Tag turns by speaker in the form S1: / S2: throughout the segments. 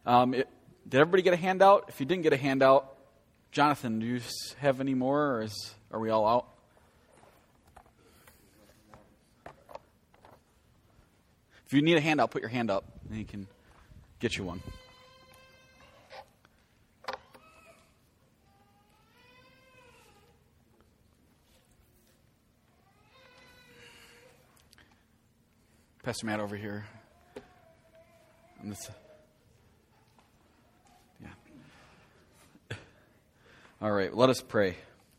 S1: Did everybody get a handout? If you didn't get a handout, Jonathan, do you have any more, or are we all out? If you need a handout, put your hand up, and he can get you one. Pastor Matt over here. Yeah. All right, let us pray.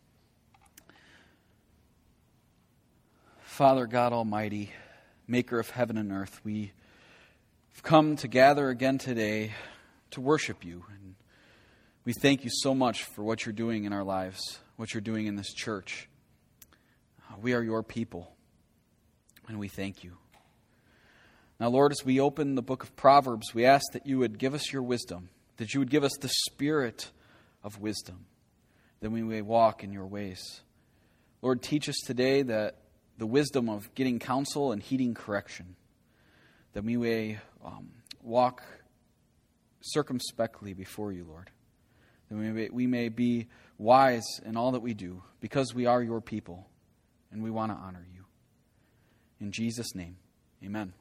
S1: Father God Almighty, maker of heaven and earth, we've come to gather again today to worship you. And we thank you so much for what you're doing in our lives, what you're doing in this church. We are your people, and we thank you. Now, Lord, as we open the book of Proverbs, we ask that you would give us your wisdom, that you would give us the spirit of wisdom, that we may walk in your ways. Lord, teach us today that the wisdom of getting counsel and heeding correction, that we may walk circumspectly before you, Lord, that we may be wise in all that we do, because we are your people, and we want to honor you. In Jesus' name, amen.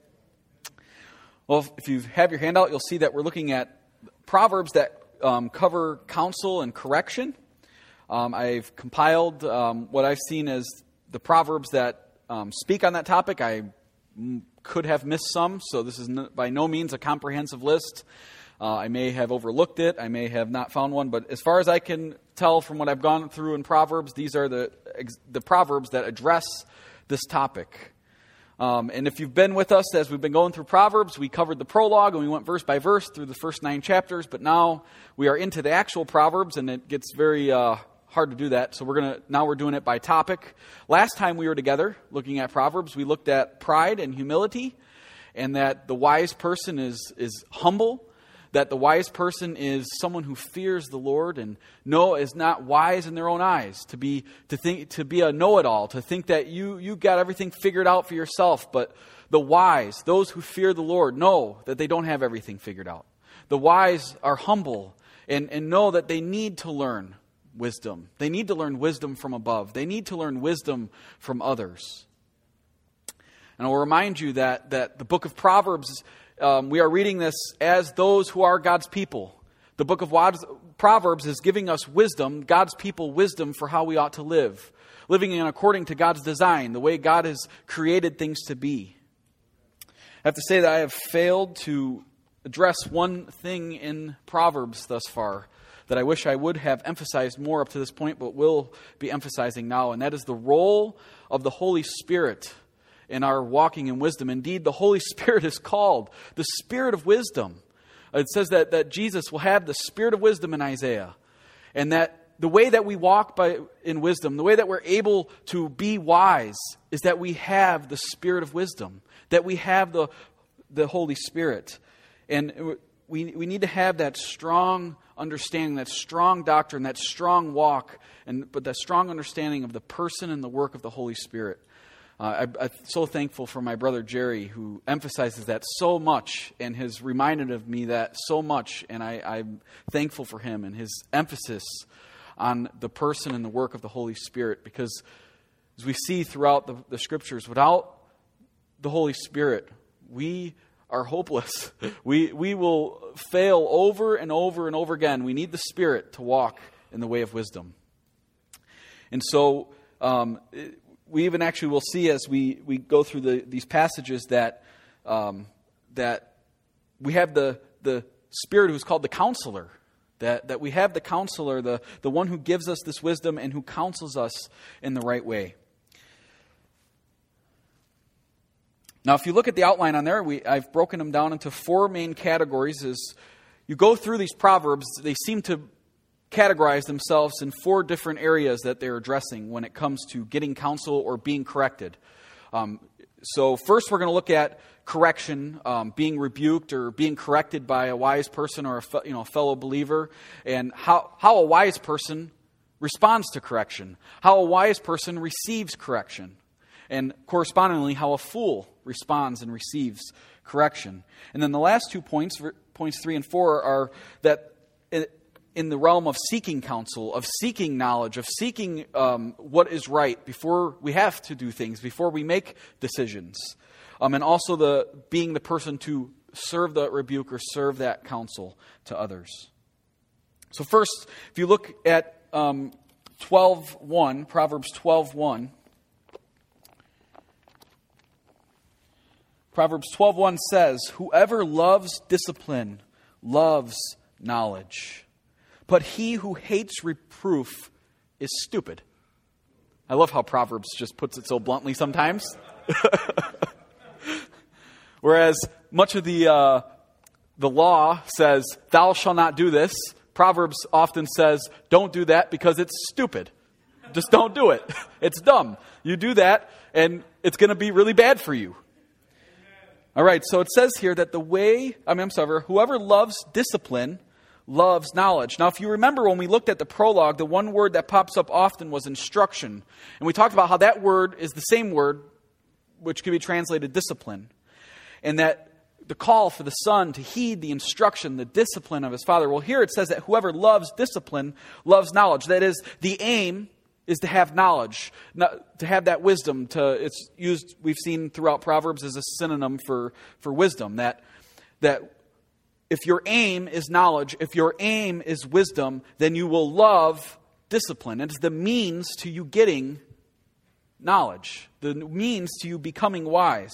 S1: Well, if you have your handout, you'll see that we're looking at Proverbs that cover counsel and correction. I've compiled what I've seen as the Proverbs that speak on that topic. I could have missed some, so this is by no means a comprehensive list. I may have overlooked it. I may have not found one, but as far as I can tell from what I've gone through in Proverbs, these are the Proverbs that address this topic. And if you've been with us as we've been going through Proverbs, we covered the prologue and we went verse by verse through the first 9 chapters. But now we are into the actual Proverbs, and it gets very hard to do that. So we're doing it by topic. Last time we were together looking at Proverbs, we looked at pride and humility, and that the wise person is humble, that the wise person is someone who fears the Lord and is not wise in their own eyes, to be a know-it-all, to think that you got everything figured out for yourself. But the wise, those who fear the Lord, know that they don't have everything figured out. The wise are humble and know that they need to learn wisdom. They need to learn wisdom from above. They need to learn wisdom from others. And I'll remind you that the book of Proverbs, we are reading this as those who are God's people. The book of Proverbs is giving us wisdom, God's people wisdom for how we ought to live. Living in according to God's design, the way God has created things to be. I have to say that I have failed to address one thing in Proverbs thus far that I wish I would have emphasized more up to this point, but will be emphasizing now, and that is the role of the Holy Spirit in our walking in wisdom. Indeed, the Holy Spirit is called the Spirit of wisdom. It says that Jesus will have the Spirit of wisdom in Isaiah. And that the way that we walk in wisdom, the way that we're able to be wise, is that we have the Spirit of wisdom. That we have the Holy Spirit. And we need to have that strong understanding, that strong doctrine, that strong walk, but that strong understanding of the person and the work of the Holy Spirit. I'm so thankful for my brother Jerry, who emphasizes that so much and has reminded of me that so much. And I'm thankful for him and his emphasis on the person and the work of the Holy Spirit. Because as we see throughout the Scriptures, without the Holy Spirit, we are hopeless. We will fail over and over and over again. We need the Spirit to walk in the way of wisdom. And so we even actually will see as we go through these passages that we have the Spirit who's called the Counselor. That we have the Counselor, the one who gives us this wisdom and who counsels us in the right way. Now, if you look at the outline on there, I've broken them down into 4 main categories. As you go through these Proverbs, they seem to categorize themselves in 4 different areas that they're addressing when it comes to getting counsel or being corrected. So first we're going to look at correction, being rebuked or being corrected by a wise person or a fellow believer, and how a wise person responds to correction, how a wise person receives correction. and correspondingly how a fool responds and receives correction. And then the last 2 points, points 3 and 4, are that in the realm of seeking counsel, of seeking knowledge, of seeking what is right before we have to do things, before we make decisions. And also being the person to serve the rebuke or serve that counsel to others. So first, if you look at 12:1, Proverbs 12:1. Proverbs 12:1 says, "Whoever loves discipline loves knowledge, but he who hates reproof is stupid." I love how Proverbs just puts it so bluntly sometimes. Whereas much of the law says, "Thou shalt not do this," Proverbs often says, "Don't do that because it's stupid. Just don't do it. It's dumb. You do that and it's going to be really bad for you." All right, so it says here that whoever loves discipline loves knowledge. Now, if you remember when we looked at the prologue, the one word that pops up often was instruction. And we talked about how that word is the same word which could be translated discipline. And that the call for the son to heed the instruction, the discipline of his father. Well, here it says that whoever loves discipline loves knowledge. That is, the aim is to have knowledge, to have that wisdom. It's used, we've seen throughout Proverbs, as a synonym for wisdom. That if your aim is knowledge, if your aim is wisdom, then you will love discipline. It's the means to you getting knowledge, the means to you becoming wise.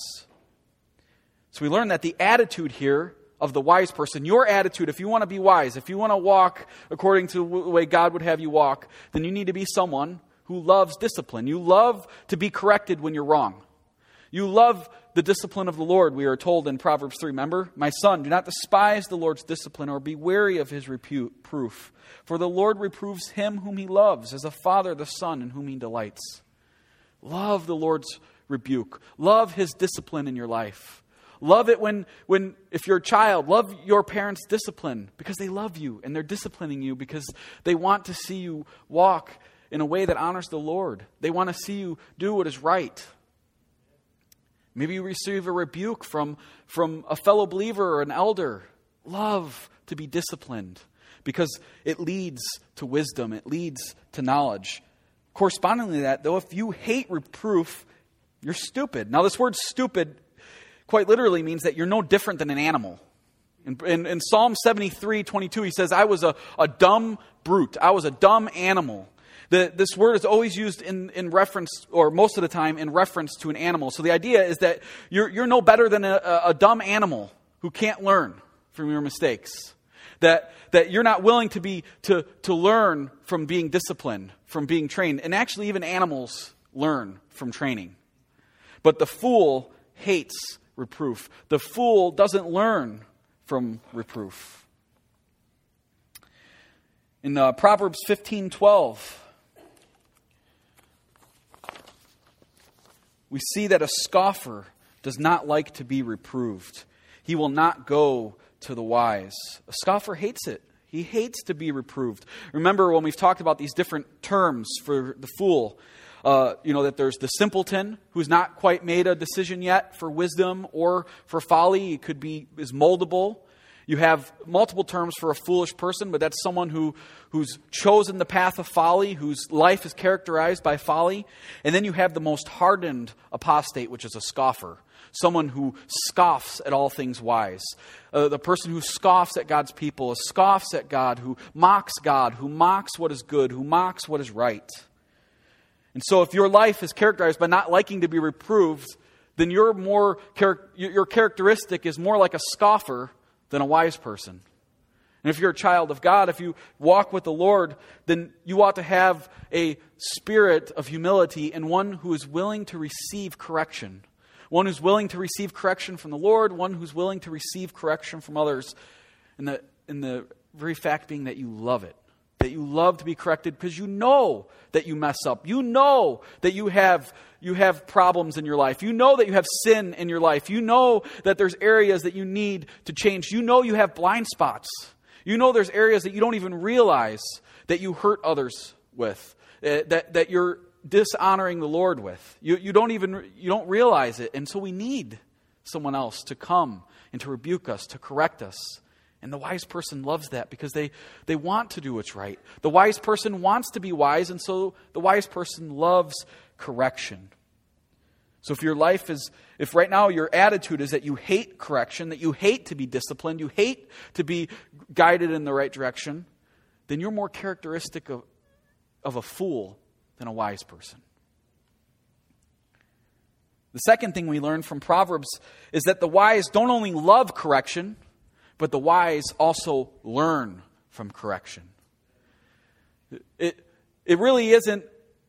S1: So we learn that the attitude here of the wise person, your attitude, if you want to be wise, if you want to walk according to the way God would have you walk, then you need to be someone who loves discipline. You love to be corrected when you're wrong. You love the discipline of the Lord, we are told in Proverbs 3. Remember, "My son, do not despise the Lord's discipline or be wary of his reproof. For the Lord reproves him whom he loves, as a father the son in whom he delights." Love the Lord's rebuke. Love his discipline in your life. Love it when if you're a child, love your parents' discipline because they love you and they're disciplining you because they want to see you walk in a way that honors the Lord. They want to see you do what is right. Maybe you receive a rebuke from a fellow believer or an elder. Love to be disciplined because it leads to wisdom. It leads to knowledge. Correspondingly to that, though, if you hate reproof, you're stupid. Now, this word stupid quite literally means that you're no different than an animal. In Psalm 73:22, he says, "I was a dumb brute. I was a dumb animal." This word is always used in reference, or most of the time, in reference to an animal. So the idea is that you're no better than a dumb animal who can't learn from your mistakes. That you're not willing to learn from being disciplined, from being trained. And actually, even animals learn from training. But the fool hates reproof. The fool doesn't learn from reproof. In Proverbs 15:12, we see that a scoffer does not like to be reproved. He will not go to the wise. A scoffer hates it. He hates to be reproved. Remember when we've talked about these different terms for the fool, that there's the simpleton who's not quite made a decision yet for wisdom or for folly. It is moldable. You have multiple terms for a foolish person, but that's someone who's chosen the path of folly, whose life is characterized by folly. And then you have the most hardened apostate, which is a scoffer. Someone who scoffs at all things wise. The person who scoffs at God's people, scoffs at God, who mocks what is good, who mocks what is right. And so if your life is characterized by not liking to be reproved, then your characteristic is more like a scoffer than a wise person. And if you're a child of God, if you walk with the Lord, then you ought to have a spirit of humility and one who is willing to receive correction. One who's willing to receive correction from the Lord, one who's willing to receive correction from others. And the very fact being that you love it. That you love to be corrected because you know that you mess up. You know that you have problems in your life. You know that you have sin in your life. You know that there's areas that you need to change. You know you have blind spots. You know there's areas that you don't even realize that you hurt others with. That dishonoring the Lord with. You don't realize it. And so we need someone else to come and to rebuke us, to correct us. And the wise person loves that because they want to do what's right. The wise person wants to be wise, and so the wise person loves correction. So if right now your attitude is that you hate correction, that you hate to be disciplined, you hate to be guided in the right direction, then you're more characteristic of a fool than a wise person. The second thing we learn from Proverbs is that the wise don't only love correction, but the wise also learn from correction. It really isn't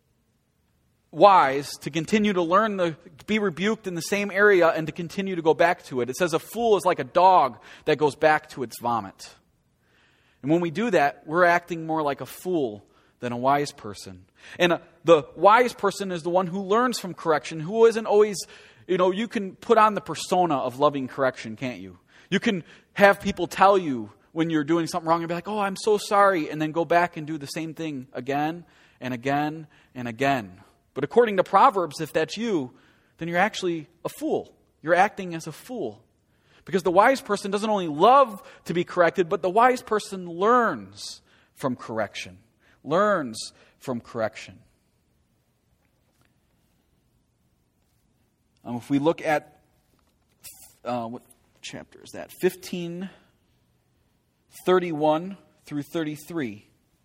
S1: wise to continue to be rebuked in the same area and to continue to go back to it. It says a fool is like a dog that goes back to its vomit. And when we do that, we're acting more like a fool than a wise person. And the wise person is the one who learns from correction, who isn't always, you can put on the persona of loving correction, can't you? You can have people tell you when you're doing something wrong and be like, oh, I'm so sorry, and then go back and do the same thing again and again and again. But according to Proverbs, if that's you, then you're actually a fool. You're acting as a fool. Because the wise person doesn't only love to be corrected, but the wise person learns from correction. Learns from correction. If we look at, what chapter is that? 15:31 through 33.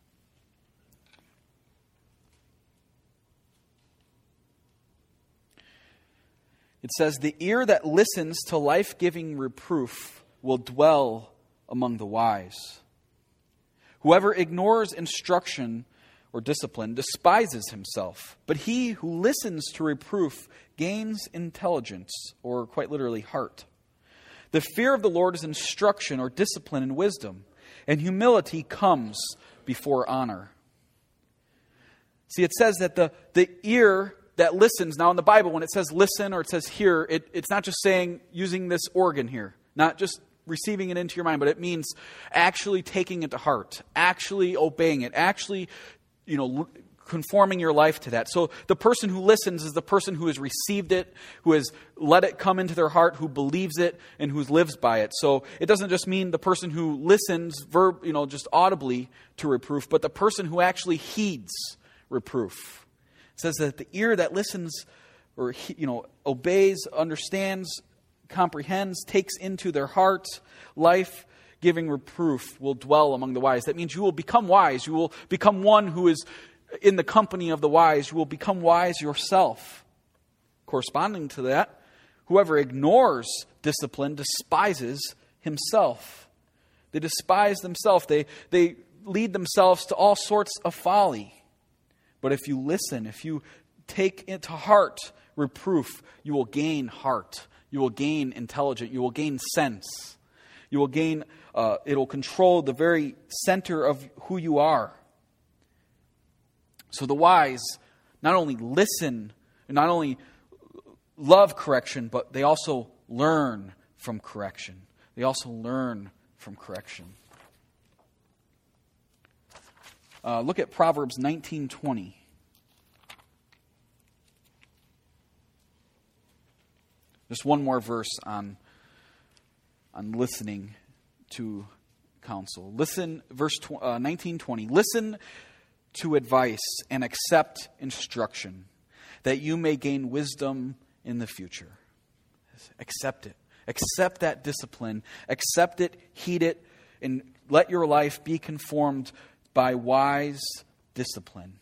S1: It says, the ear that listens to life-giving reproof will dwell among the wise. Whoever ignores instruction or discipline despises himself, but he who listens to reproof gains intelligence, or quite literally heart. The fear of the Lord is instruction or discipline and wisdom, and humility comes before honor. See, it says that the ear that listens, now in the Bible, when it says listen or it says hear, it's not just saying using this organ here, not just receiving it into your mind, but it means actually taking it to heart, actually obeying it, actually, conforming your life to that. So the person who listens is the person who has received it, who has let it come into their heart, who believes it, and who lives by it. So it doesn't just mean the person who listens just audibly to reproof, but the person who actually heeds reproof. It says that the ear that listens or obeys, understands, comprehends, takes into their heart life-giving reproof will dwell among the wise. That means you will become wise. You will become one who is in the company of the wise. You will become wise yourself. Corresponding to that, whoever ignores discipline despises himself. They despise themselves. They lead themselves to all sorts of folly. But if you listen, if you take it to heart reproof, you will gain heart. You will gain intelligence. You will gain sense. You will gain, it will control the very center of who you are. So the wise not only listen, not only love correction, but they also learn from correction. They also learn from correction. Look at Proverbs 19:20. Just one more verse on listening to counsel. Listen, verse 19:20. Listen to advice and accept instruction, that you may gain wisdom in the future. Accept it. Accept that discipline. Accept it, heed it, and let your life be conformed by wise discipline.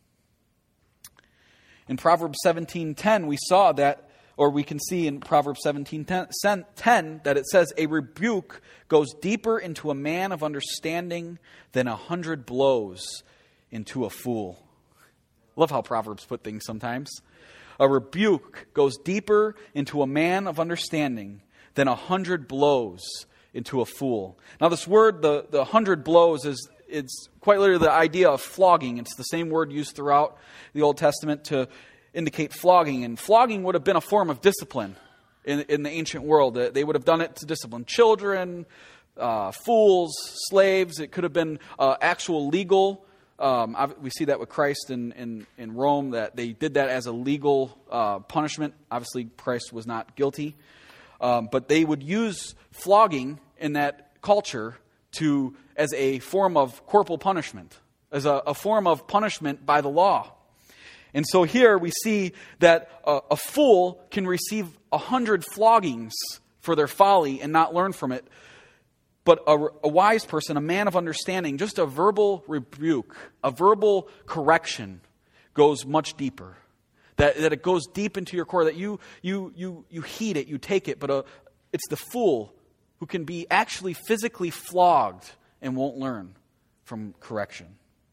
S1: In Proverbs 17:10, we saw that, or we can see in Proverbs 17:10 that it says, a rebuke goes deeper into a man of understanding than 100 blows into a fool. Love how Proverbs put things sometimes. A rebuke goes deeper into a man of understanding than 100 blows into a fool. Now this word, the 100 blows, it's quite literally the idea of flogging. It's the same word used throughout the Old Testament to indicate flogging. And flogging would have been a form of discipline in the ancient world. They would have done it to discipline children, fools, slaves. It could have been actual legal We see that with Christ in Rome, that they did that as a legal punishment. Obviously, Christ was not guilty. But they would use flogging in that culture as a form of corporal punishment, as a form of punishment by the law. And so here we see that a fool can receive 100 floggings for their folly and not learn from it. But a wise person, a man of understanding, just a verbal rebuke, a verbal correction goes much deeper. That it goes deep into your core, that you heed it, you take it. But it's the fool who can be actually physically flogged and won't learn from correction.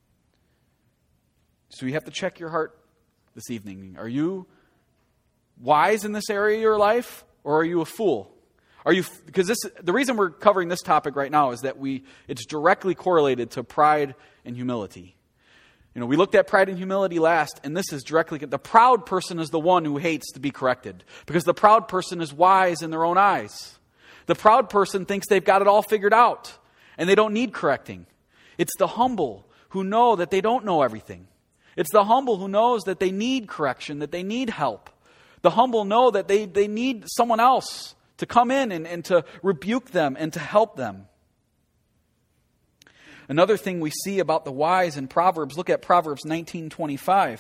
S1: So you have to check your heart this evening. Are you wise in this area of your life, or are you a fool? Because the reason we're covering this topic right now is that it's directly correlated to pride and humility. We looked at pride and humility last, and this is directly, the proud person is the one who hates to be corrected, because the proud person is wise in their own eyes. The proud person thinks they've got it all figured out, and they don't need correcting. It's the humble who know that they don't know everything. It's the humble who knows that they need correction, that they need help. The humble know that they need someone else to come in and to rebuke them and to help them. Another thing we see about the wise in Proverbs, look at Proverbs 19:25.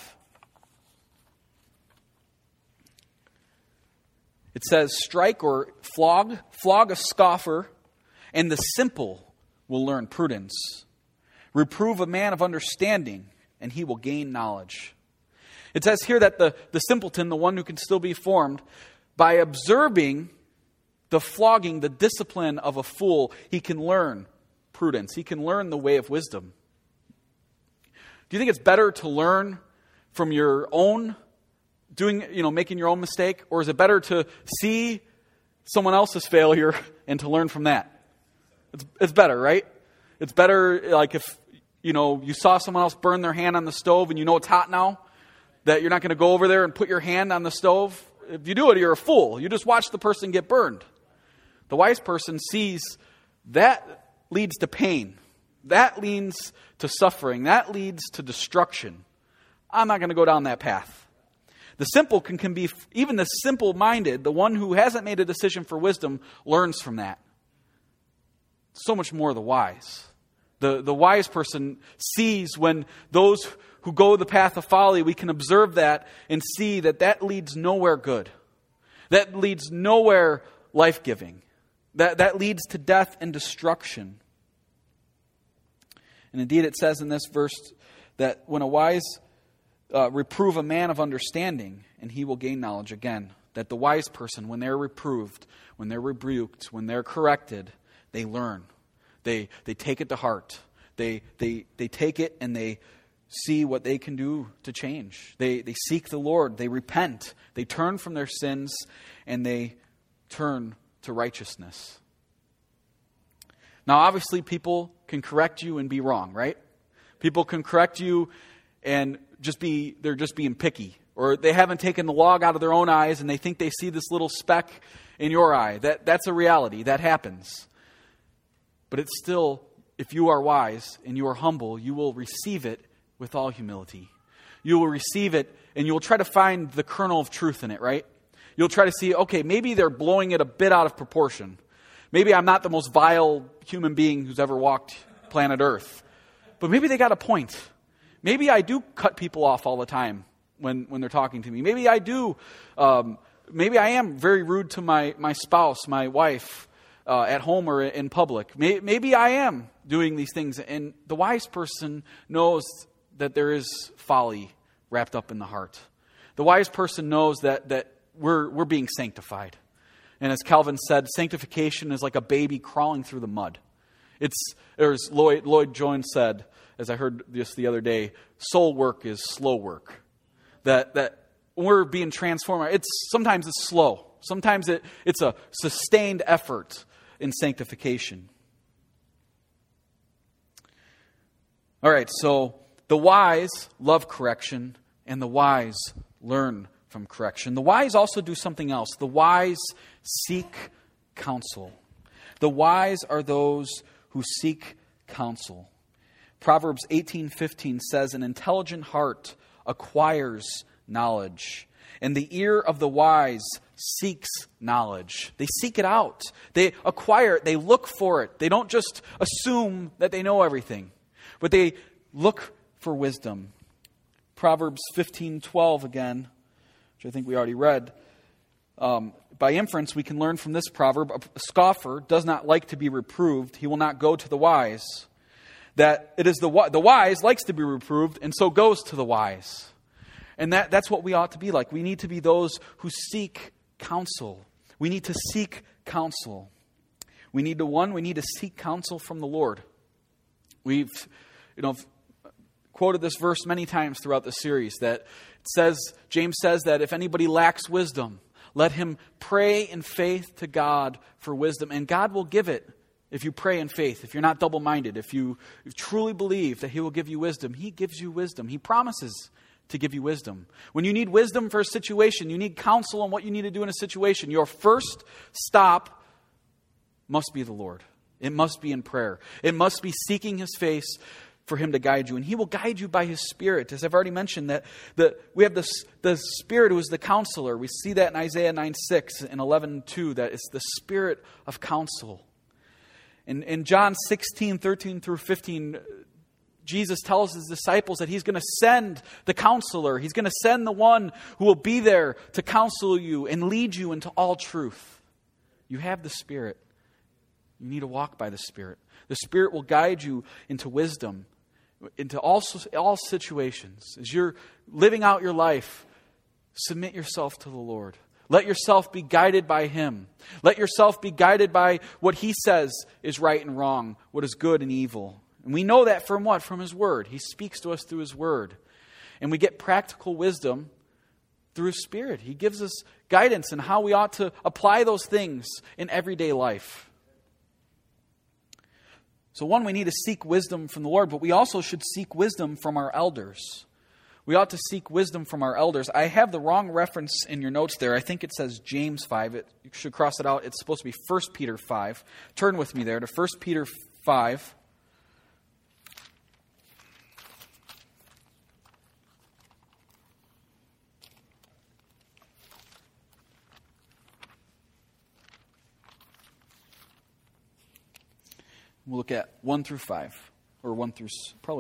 S1: It says, strike or flog a scoffer, and the simple will learn prudence. Reprove a man of understanding, and he will gain knowledge. It says here that the simpleton, the one who can still be formed, by observing the flogging, the discipline of a fool, he can learn prudence. He can learn the way of wisdom. Do you think it's better to learn from your own making your own mistake, or is it better to see someone else's failure and to learn from that? It's better, right? It's better, like if you saw someone else burn their hand on the stove and it's hot now, that you're not going to go over there and put your hand on the stove. If you do it, you're a fool. You just watch the person get burned. The wise person sees that leads to pain. That leads to suffering. That leads to destruction. I'm not going to go down that path. The simple can be, even the simple-minded, the one who hasn't made a decision for wisdom, learns from that. So much more the wise. The wise person sees when those who go the path of folly, we can observe that and see that leads nowhere good. That leads nowhere life-giving. That leads to death and destruction. And indeed it says in this verse that when a wise reprove a man of understanding, and he will gain knowledge. Again, that the wise person, when they're reproved, when they're rebuked, when they're corrected, they learn. They take it to heart. They take it and they see what they can do to change. They seek the Lord. They repent. They turn from their sins, and they turn to righteousness. Now, obviously, people can correct you and be wrong, right? People can correct you and they're just being picky, or they haven't taken the log out of their own eyes and they think they see this little speck in your eye. That's a reality. That happens. But it's still, if you are wise and you are humble, you will receive it with all humility. You will receive it and you will try to find the kernel of truth in it, right? You'll try to see, okay, maybe they're blowing it a bit out of proportion. Maybe I'm not the most vile human being who's ever walked planet Earth. But maybe they got a point. Maybe I do cut people off all the time when they're talking to me. Maybe I do. Maybe I am very rude to my spouse, my wife, at home or in public. Maybe I am doing these things. And the wise person knows that there is folly wrapped up in the heart. The wise person knows that we're being sanctified. And as Calvin said, sanctification is like a baby crawling through the mud. As Lloyd Jones said, as I heard this the other day, soul work is slow work. That when we're being transformed, sometimes it's slow. Sometimes it's a sustained effort in sanctification. All right, so the wise love correction, and the wise learn from correction. The wise also do something else. The wise seek counsel. The wise are those who seek counsel. Proverbs 18:15 says, "An intelligent heart acquires knowledge, and the ear of the wise seeks knowledge." They seek it out. They acquire it. They look for it. They don't just assume that they know everything, but they look for wisdom. Proverbs 15:12 again, which I think we already read. By inference, we can learn from this proverb, a scoffer does not like to be reproved. He will not go to the wise. That it is the wise likes to be reproved, and so goes to the wise. And that's what we ought to be like. We need to be those who seek counsel. We need to seek counsel. We need to seek counsel from the Lord. We've, quoted this verse many times throughout the series that it says, James says that if anybody lacks wisdom, let him pray in faith to God for wisdom, and God will give it. If you pray in faith, if you're not double-minded, if you truly believe that He will give you wisdom, He gives you wisdom. He promises to give you wisdom. When you need wisdom for a situation, you need counsel on what you need to do in a situation, your first stop must be the Lord. It must be in prayer. It must be seeking His face for Him to guide you. And He will guide you by His Spirit. As I've already mentioned, that we have the Spirit who is the counselor. We see that in Isaiah 9:6 and 11:2, that it's the Spirit of counsel. In John 16:13 through 15, Jesus tells His disciples that He's going to send the counselor. He's going to send the one who will be there to counsel you and lead you into all truth. You have the Spirit. You need to walk by the Spirit. The Spirit will guide you into wisdom, into all situations. As you're living out your life, submit yourself to the Lord. Let yourself be guided by Him. Let yourself be guided by what He says is right and wrong, what is good and evil. And we know that from what? From His Word. He speaks to us through His Word. And we get practical wisdom through His Spirit. He gives us guidance in how we ought to apply those things in everyday life. So we need to seek wisdom from the Lord, but we also should seek wisdom from our elders. We ought to seek wisdom from our elders. I have the wrong reference in your notes there. I think it says James 5. You should cross it out. It's supposed to be 1 Peter 5. Turn with me there to 1 Peter 5. We'll look at 1 through 5, or 1 through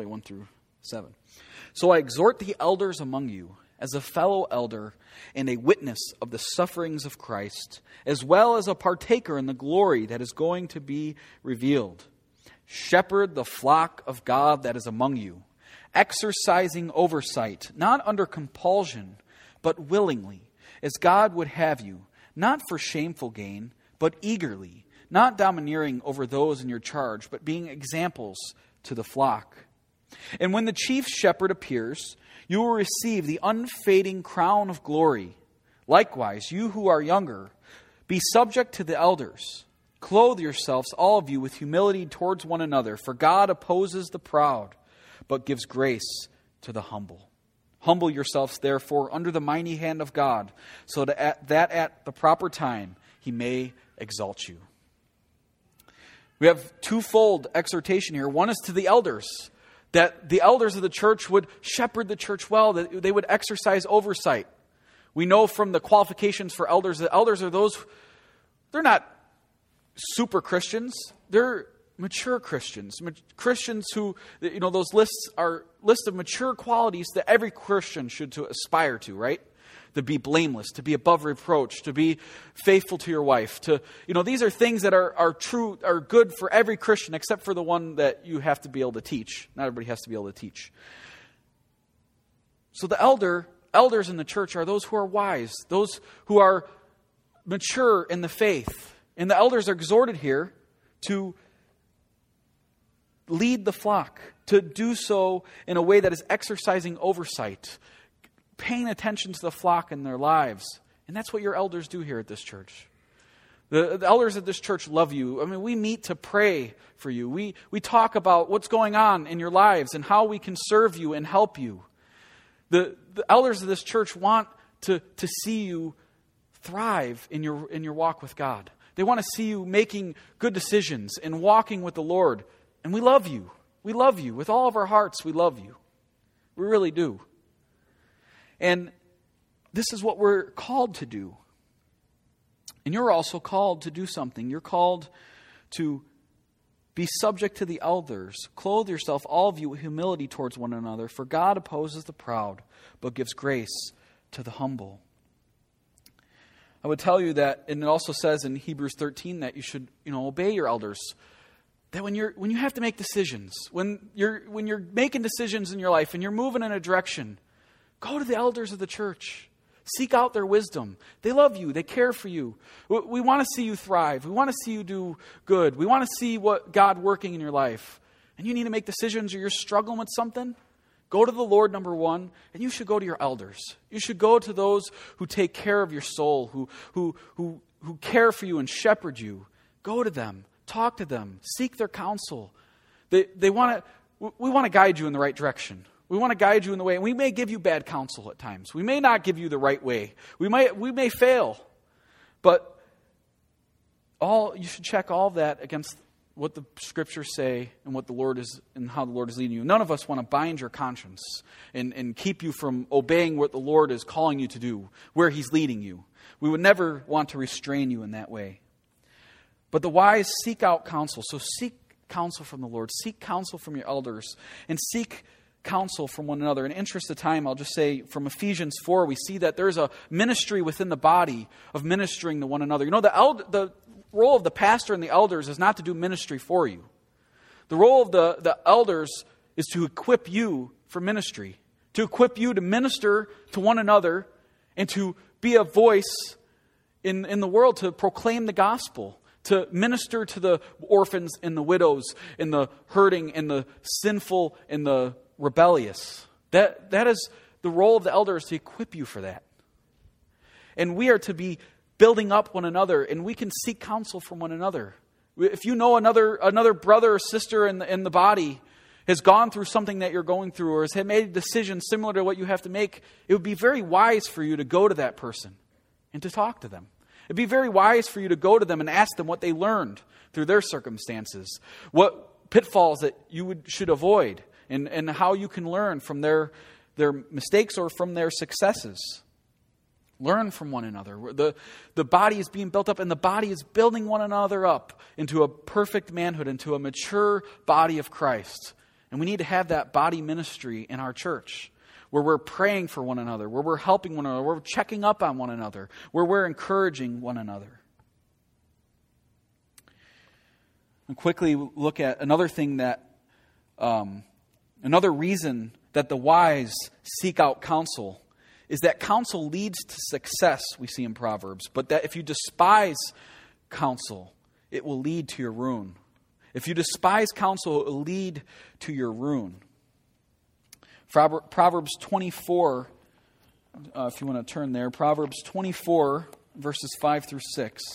S1: 7. "So I exhort the elders among you, as a fellow elder and a witness of the sufferings of Christ, as well as a partaker in the glory that is going to be revealed. Shepherd the flock of God that is among you, exercising oversight, not under compulsion, but willingly, as God would have you, not for shameful gain, but eagerly, not domineering over those in your charge, but being examples to the flock. And when the chief shepherd appears, you will receive the unfading crown of glory. Likewise, you who are younger, be subject to the elders. Clothe yourselves, all of you, with humility towards one another, for God opposes the proud, but gives grace to the humble. Humble yourselves, therefore, under the mighty hand of God, so that at the proper time He may exalt you." We have twofold exhortation here. One is to the elders, that the elders of the church would shepherd the church well, that they would exercise oversight. We know from the qualifications for elders that elders are those, they're not super Christians, they're mature Christians. Christians who, those lists are lists of mature qualities that every Christian should aspire to, right? To be blameless, to be above reproach, to be faithful to your wife. These are things that are true, are good for every Christian, except for the one that you have to be able to teach. Not everybody has to be able to teach. So the elders in the church are those who are wise, those who are mature in the faith. And the elders are exhorted here to lead the flock, to do so in a way that is exercising oversight, paying attention to the flock in their lives. And that's what your elders do here at this church. The elders at this church love you. I mean, we meet to pray for you. We talk about what's going on in your lives and how we can serve you and help you. The elders of this church want to see you thrive in your walk with God. They want to see you making good decisions and walking with the Lord. And we love you. We love you. With all of our hearts, we love you. We really do. And this is what we're called to do. And you're also called to do something. You're called to be subject to the elders. Clothe yourself, all of you, with humility towards one another. For God opposes the proud, but gives grace to the humble. I would tell you that, and it also says in Hebrews 13 that you should, obey your elders. That when you have to make decisions, when you're making decisions in your life and you're moving in a direction, go to the elders of the church. Seek out their wisdom. They love you. They care for you. We want to see you thrive. We want to see you do good. We want to see what God working in your life. And you need to make decisions, or you're struggling with something. Go to the Lord, number one, and you should go to your elders. You should go to those who take care of your soul, who care for you and shepherd you. Go to them. Talk to them. Seek their counsel. We want to guide you in the right direction. We want to guide you in the way, and we may give you bad counsel at times. We may not give you the right way. We may fail. But you should check all of that against what the Scriptures say and what the Lord is and how the Lord is leading you. None of us want to bind your conscience and keep you from obeying what the Lord is calling you to do, where He's leading you. We would never want to restrain you in that way. But the wise seek out counsel. So seek counsel from the Lord. Seek counsel from your elders. And seek counsel from one another. In interest of time, I'll just say from Ephesians 4, we see that there's a ministry within the body of ministering to one another. The role of the pastor and the elders is not to do ministry for you. The role of the elders is to equip you for ministry, to equip you to minister to one another and to be a voice in the world, to proclaim the gospel, to minister to the orphans and the widows and the hurting and the sinful and the rebellious. That is the role of the elders, to equip you for that. And we are to be building up one another, and we can seek counsel from one another. If you know another brother or sister in the body has gone through something that you're going through, or has made a decision similar to what you have to make, it would be very wise for you to go to that person and to talk to them. It'd be very wise for you to go to them and ask them what they learned through their circumstances, what pitfalls that you should avoid, and how you can learn from their mistakes or from their successes. Learn from one another. The body is being built up, and the body is building one another up into a perfect manhood, into a mature body of Christ. And we need to have that body ministry in our church, where we're praying for one another, where we're helping one another, where we're checking up on one another, where we're encouraging one another. And quickly look at another thing that, another reason that the wise seek out counsel is that counsel leads to success, we see in Proverbs, but that if you despise counsel, it will lead to your ruin. If you despise counsel, it will lead to your ruin. Proverbs 24, if you want to turn there, Proverbs 24, verses 5 through 6.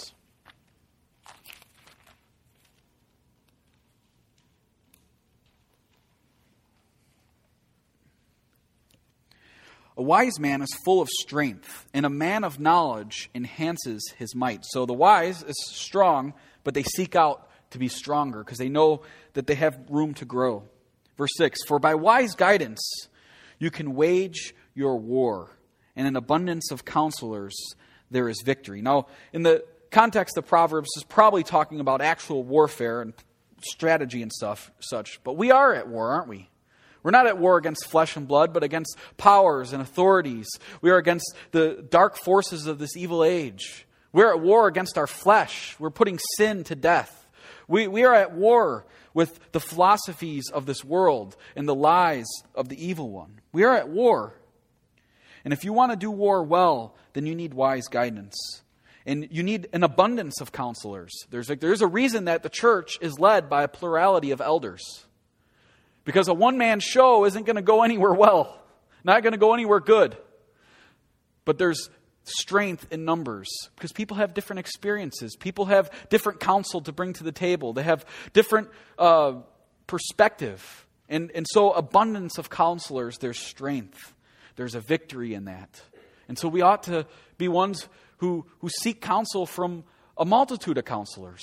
S1: A wise man is full of strength, and a man of knowledge enhances his might. So the wise is strong, but they seek out to be stronger because they know that they have room to grow. Verse 6, for by wise guidance you can wage your war, and in abundance of counselors there is victory. Now, in the context of Proverbs, is probably talking about actual warfare and strategy and such. But we are at war, aren't we? We're not at war against flesh and blood, but against powers and authorities. We are against the dark forces of this evil age. We're at war against our flesh. We're putting sin to death. We are at war with the philosophies of this world and the lies of the evil one. We are at war. And if you want to do war well, then you need wise guidance. And you need an abundance of counselors. There's a reason that the church is led by a plurality of elders. Because a one-man show isn't going to go anywhere well. Not going to go anywhere good. But there's strength in numbers. Because people have different experiences. People have different counsel to bring to the table. They have different perspective. And so abundance of counselors, there's strength. There's a victory in that. And so we ought to be ones who seek counsel from a multitude of counselors.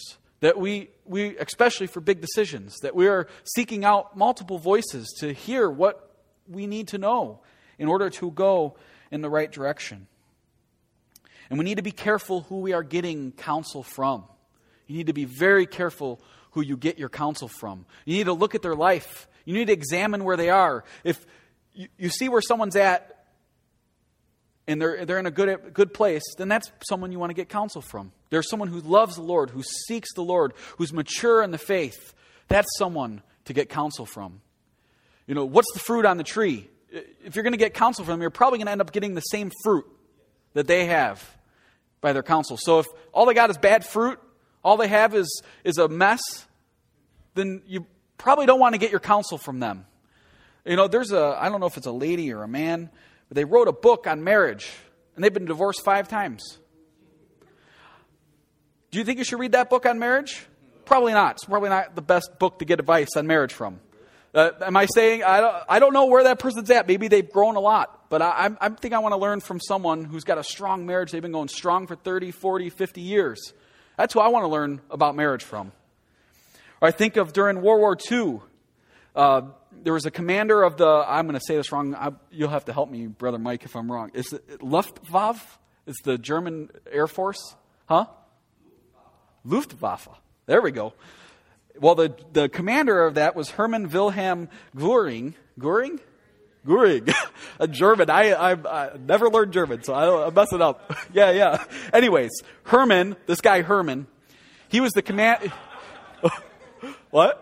S1: that we especially for big decisions, that we are seeking out multiple voices to hear what we need to know in order to go in the right direction. And we need to be careful who we are getting counsel from. You need to be very careful who you get your counsel from. You need to look at their life. You need to examine where they are. If you see where someone's at, and they're in a good place, then that's someone you want to get counsel from. There's someone who loves the Lord, who seeks the Lord, who's mature in the faith. That's someone to get counsel from. What's the fruit on the tree? If you're going to get counsel from them, you're probably going to end up getting the same fruit that they have by their counsel. So if all they got is bad fruit, all they have is a mess, then you probably don't want to get your counsel from them. I don't know if it's a lady or a man, but they wrote a book on marriage, and they've been divorced 5 times. Do you think you should read that book on marriage? Probably not. It's probably not the best book to get advice on marriage from. Am I saying, I don't know where that person's at. Maybe they've grown a lot. But I think I want to learn from someone who's got a strong marriage. They've been going strong for 30, 40, 50 years. That's who I want to learn about marriage from. Or I think of during World War II, there was a commander of the, I'm going to say this wrong. You'll have to help me, Brother Mike, if I'm wrong. Is it Luftwaffe? It's the German Air Force? Huh? Luftwaffe. There we go. Well, the commander of that was Hermann Wilhelm Göring. Göring? A German. I never learned German, so I mess it up. Yeah. Anyways, this guy Herman, he was the command... What?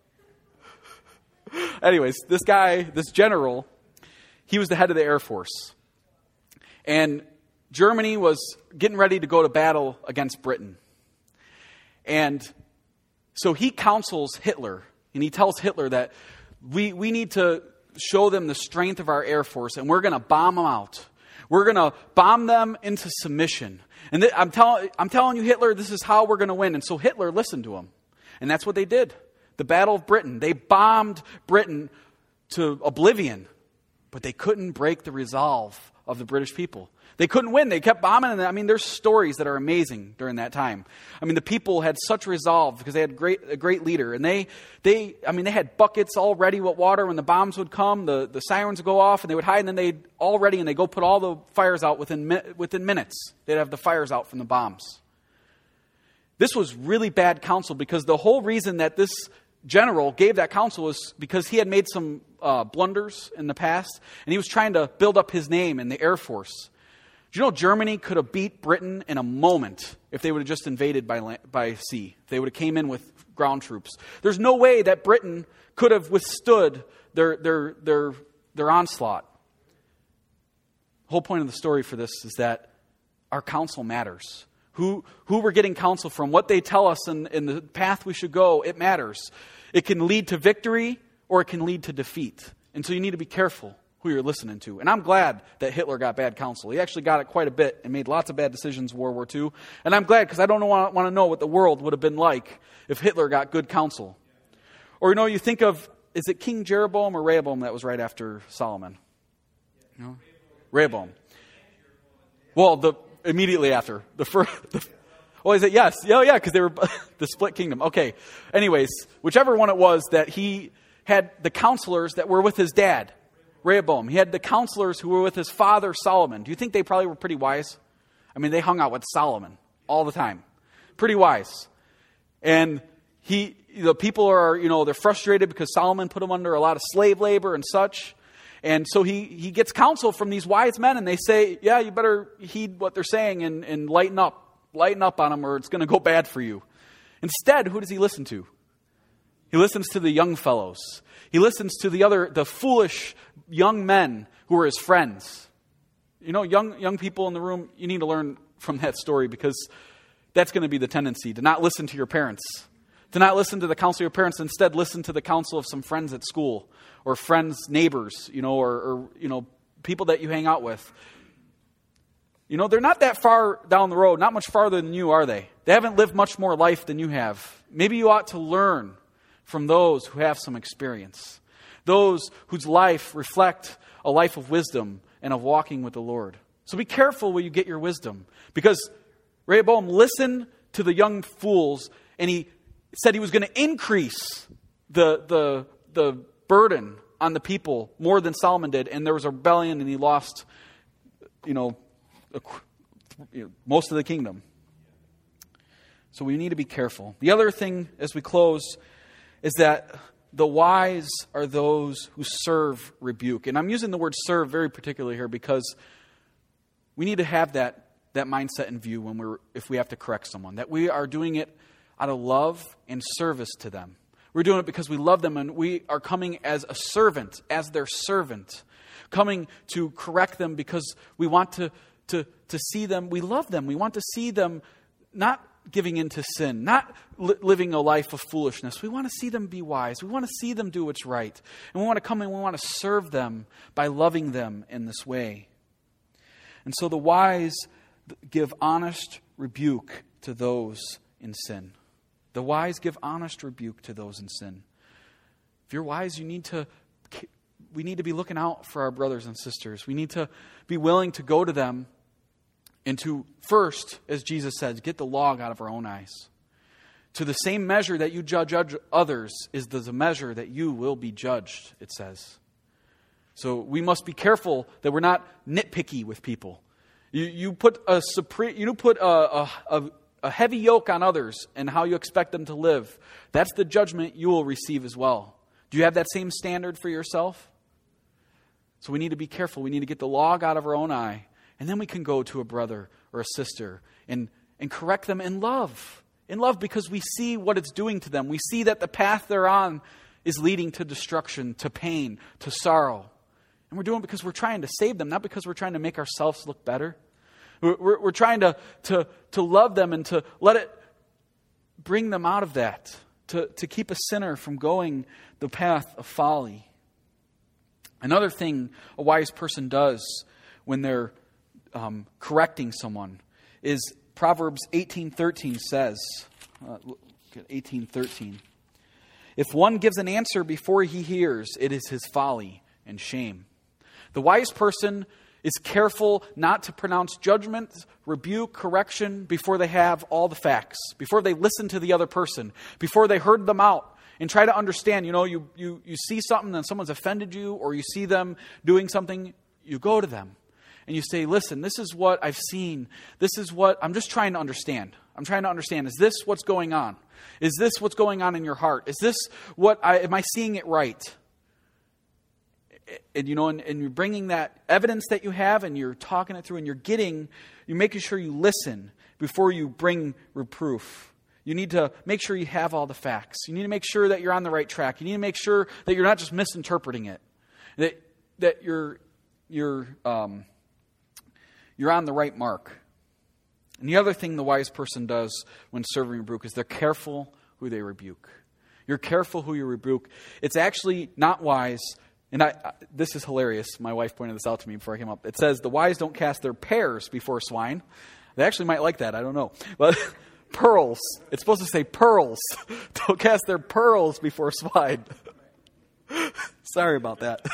S1: Anyways, this general, he was the head of the Air Force. And Germany was getting ready to go to battle against Britain. And so he counsels Hitler, and he tells Hitler that we need to show them the strength of our Air Force, and we're going to bomb them out. We're going to bomb them into submission. And I'm telling you, Hitler, this is how we're going to win. And so Hitler listened to him. And that's what they did. The Battle of Britain. They bombed Britain to oblivion. But they couldn't break the resolve of the British people. They couldn't win. They kept bombing. And there's stories that are amazing during that time. The people had such resolve because they had a great leader. And they had buckets all ready with water when the bombs would come. The sirens would go off and they would hide. And then they'd all ready and they'd go put all the fires out within minutes. They'd have the fires out from the bombs. This was really bad counsel because the whole reason that this general gave that counsel was because he had made some blunders in the past, and he was trying to build up his name in the Air Force. Do you know Germany could have beat Britain in a moment if they would have just invaded by sea? If they would have came in with ground troops. There's no way that Britain could have withstood their onslaught. The whole point of the story for this is that our counsel matters. Who we're getting counsel from, what they tell us in the path we should go, it matters. It can lead to victory or it can lead to defeat. And so you need to be careful who you're listening to. And I'm glad that Hitler got bad counsel. He actually got it quite a bit and made lots of bad decisions in World War II. And I'm glad because I don't want to know what the world would have been like if Hitler got good counsel. Or, you think of, is it King Jeroboam or Rehoboam that was right after Solomon? No? Rehoboam. Well, immediately after. Is it? Yes. Yeah, because they were the split kingdom. Okay. Anyways, whichever one it was that he had the counselors that were with his dad, Rehoboam. He had the counselors who were with his father, Solomon. Do you think they probably were pretty wise? They hung out with Solomon all the time. Pretty wise. And the people are, they're frustrated because Solomon put them under a lot of slave labor and such. And so he gets counsel from these wise men, and they say, yeah, you better heed what they're saying and lighten up on them or it's going to go bad for you. Instead, who does he listen to? He listens to the young fellows. He listens to the foolish young men who are his friends. Young people in the room, you need to learn from that story because that's going to be the tendency, to not listen to your parents. To not listen to the counsel of your parents, instead listen to the counsel of some friends at school or friends, neighbors, or people that you hang out with. They're not that far down the road, not much farther than you, are they? They haven't lived much more life than you have. Maybe you ought to learn from those who have some experience, those whose life reflect a life of wisdom and of walking with the Lord. So be careful where you get your wisdom, because Rehoboam listened to the young fools, and he said he was going to increase the burden on the people more than Solomon did, and there was a rebellion, and he lost, most of the kingdom. So we need to be careful. The other thing as we close is that the wise are those who serve rebuke. And I'm using the word serve very particularly here because we need to have that mindset in view if we have to correct someone, that we are doing it out of love and service to them. We're doing it because we love them, and we are coming as a servant, as their servant, coming to correct them because we want to see them. We love them. We want to see them not giving into sin, not living a life of foolishness. We want to see them be wise. We want to see them do what's right. And we want to come and we want to serve them by loving them in this way. And so the wise give honest rebuke to those in sin. The wise give honest rebuke to those in sin. If you're wise, we need to be looking out for our brothers and sisters. We need to be willing to go to them and to first, as Jesus says, get the log out of our own eyes. To the same measure that you judge others is the measure that you will be judged, it says. So we must be careful that we're not nitpicky with people. You put a heavy yoke on others and how you expect them to live. That's the judgment you will receive as well. Do you have that same standard for yourself? So we need to be careful. We need to get the log out of our own eye. And then we can go to a brother or a sister and correct them in love. In love, because we see what it's doing to them. We see that the path they're on is leading to destruction, to pain, to sorrow. And we're doing it because we're trying to save them, not because we're trying to make ourselves look better. We're trying to love them and to let it bring them out of that, to keep a sinner from going the path of folly. Another thing a wise person does when they're correcting someone is Proverbs 18:13 says, look at 18:13. If one gives an answer before he hears, it is his folly and shame. The wise person is careful not to pronounce judgment, rebuke, correction before they have all the facts, before they listen to the other person, before they heard them out and try to understand. You see something and someone's offended you, or you see them doing something, you go to them and you say, listen, this is what I've seen. This is what I'm just trying to understand. I'm trying to understand. Is this what's going on? Is this what's going on in your heart? Is this am I seeing it right? And you're bringing that evidence that you have, and you're talking it through, and you're making sure you listen before you bring reproof. You need to make sure you have all the facts. You need to make sure that you're on the right track. You need to make sure that you're not just misinterpreting it. That you're on the right mark. And the other thing the wise person does when serving rebuke is they're careful who they rebuke. You're careful who you rebuke. It's actually not wise. And this is hilarious. My wife pointed this out to me before I came up. It says, the wise don't cast their pears before swine. They actually might like that. I don't know. But pearls. It's supposed to say pearls. Don't cast their pearls before swine. Sorry about that.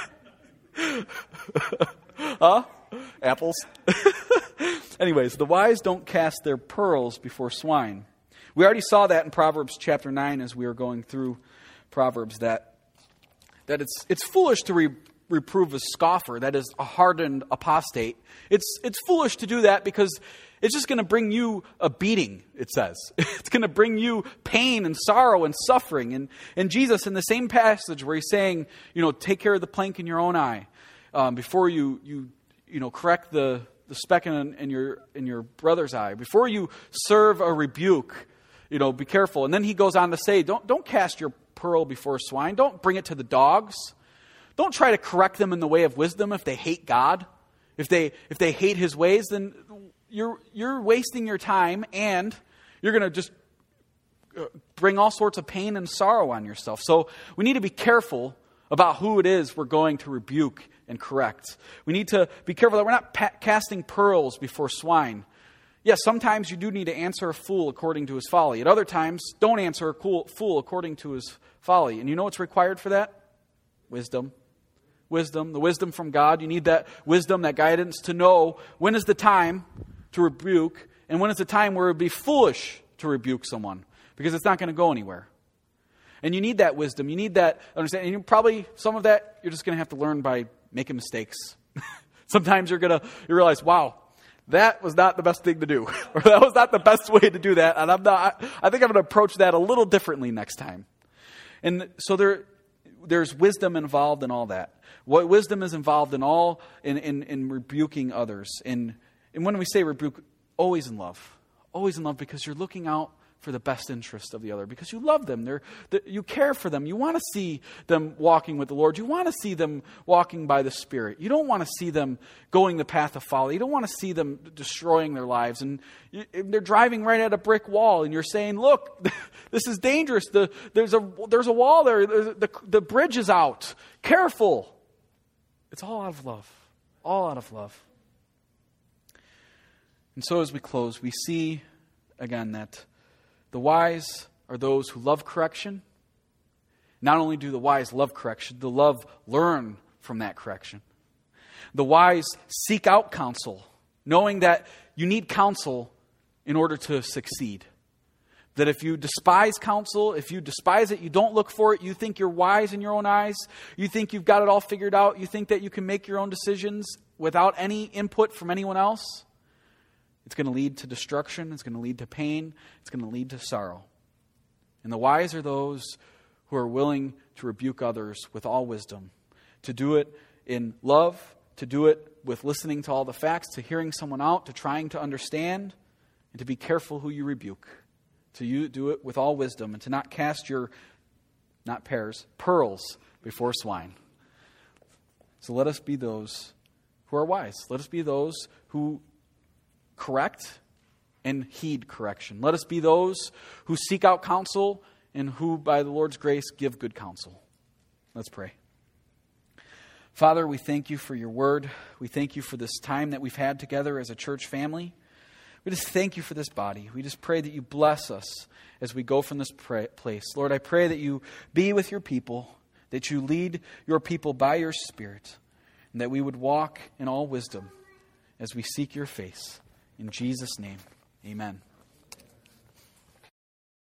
S1: Huh? Apples? Anyways, the wise don't cast their pearls before swine. We already saw that in Proverbs chapter 9 as we were going through Proverbs, that it's foolish to reprove a scoffer, that is a hardened apostate. It's foolish to do that because it's just going to bring you a beating, it says. It's going to bring you pain and sorrow and suffering. And Jesus, in the same passage where he's saying, take care of the plank in your own eye before you correct the speck in your brother's eye, before you serve a rebuke, be careful. And then he goes on to say, don't cast your pearl before swine. Don't bring it to the dogs. Don't try to correct them in the way of wisdom if they hate God. If they hate his ways, then you're wasting your time, and you're going to just bring all sorts of pain and sorrow on yourself. So we need to be careful about who it is we're going to rebuke and correct. We need to be careful that we're not casting pearls before swine. Yes, sometimes you do need to answer a fool according to his folly. At other times, don't answer a fool according to his folly. And you know what's required for that? Wisdom. Wisdom. The wisdom from God. You need that wisdom, that guidance to know when is the time to rebuke and when is the time where it would be foolish to rebuke someone. because it's not going to go anywhere. And you need that wisdom. You need that understanding. And probably some of that you're just going to have to learn by making mistakes. Sometimes you realize, wow, that was not the best thing to do. Or that was not the best way to do that. And I think I'm going to approach that a little differently next time. And so there's wisdom involved in all that. What wisdom is involved in all in rebuking others. And when we say rebuke, always in love. Always in love, because you're looking out for the best interest of the other, because you love them. You care for them. You want to see them walking with the Lord. You want to see them walking by the Spirit. You don't want to see them going the path of folly. You don't want to see them destroying their lives. And they're driving right at a brick wall, and you're saying, look, this is dangerous. There's a wall there. The bridge is out. Careful. It's all out of love. All out of love. And so as we close, we see again that the wise are those who love correction. Not only do the wise love correction, the love learn from that correction. The wise seek out counsel, knowing that you need counsel in order to succeed. That if you despise counsel, if you despise it, you don't look for it, you think you're wise in your own eyes, you think you've got it all figured out, you think that you can make your own decisions without any input from anyone else, it's going to lead to destruction. It's going to lead to pain. It's going to lead to sorrow. And the wise are those who are willing to rebuke others with all wisdom, to do it in love, to do it with listening to all the facts, to hearing someone out, to trying to understand, and to be careful who you rebuke. To do it with all wisdom, and to not cast your, not pears, pearls before swine. So let us be those who are wise. Let us be those who correct and heed correction. Let us be those who seek out counsel and who, by the Lord's grace, give good counsel. Let's pray. Father, we thank you for your word. We thank you for this time that we've had together as a church family. We just thank you for this body. We just pray that you bless us as we go from this place. Lord, I pray that you be with your people, that you lead your people by your Spirit, and that we would walk in all wisdom as we seek your face. In Jesus' name, amen.